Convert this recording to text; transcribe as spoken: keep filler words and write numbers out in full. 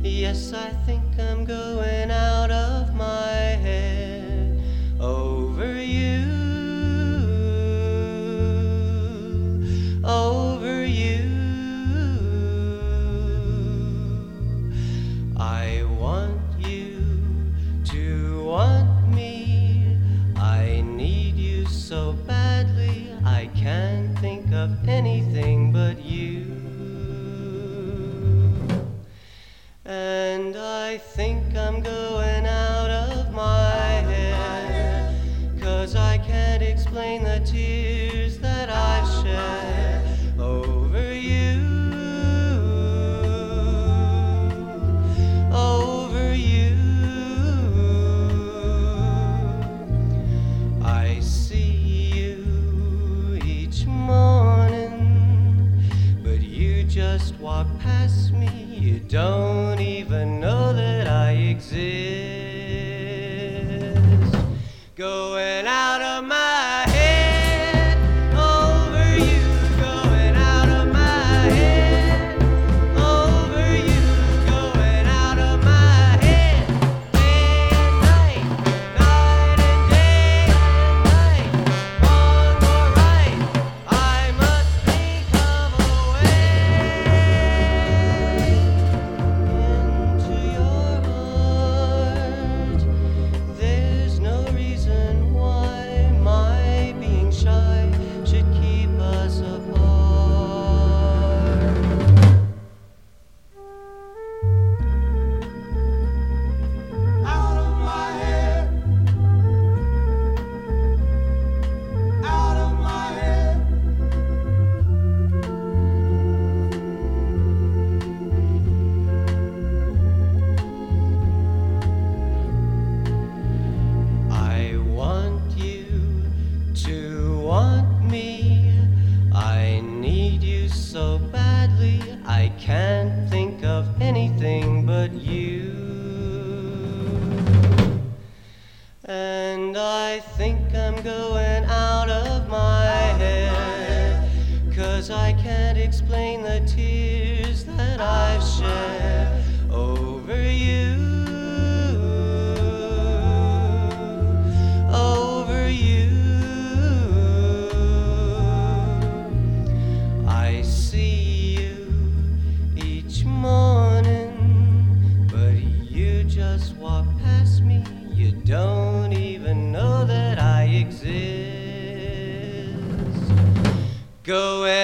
Yes, I think I'm going out of my head over you, over you. I want you to want me. I need you so badly. I can't think of anything but you. And I think I'm going out of my head, 'cause I can't explain the tears that I've shed over you, over you. I see you each morning, but you just walk past me. You don't even know that I exist. Going out of my head over you, going out of my head over you, going out of my head day and night, night and day and night. Wrong or right, I must think of a way into your heart. There's no reason why my being shy should keep us apart. Out of my head, out of my head. I want you to want me. I need you so badly. I can't think of anything but you. And I think I'm going out of my head, 'cause I can't explain the tears that I've shed over you, over you. I see you each morning, but you just walk past me. You don't even know that I exist. Going